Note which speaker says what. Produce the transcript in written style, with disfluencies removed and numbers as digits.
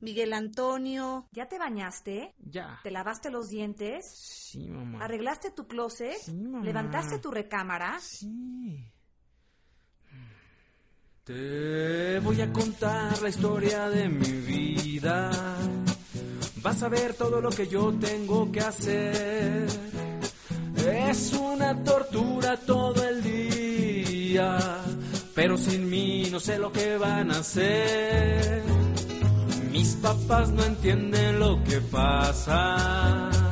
Speaker 1: Miguel Antonio.
Speaker 2: ¿Ya te bañaste?
Speaker 3: Ya.
Speaker 2: ¿Te lavaste los dientes?
Speaker 3: Sí, mamá.
Speaker 2: ¿Arreglaste tu closet?
Speaker 3: Sí, mamá.
Speaker 2: ¿Levantaste tu recámara?
Speaker 3: Sí. Te voy a contar la historia de mi vida. Vas a ver todo lo que yo tengo que hacer. Es una tortura todo el día, pero sin mí no sé lo que van a hacer. Mis papás no entienden lo que pasa.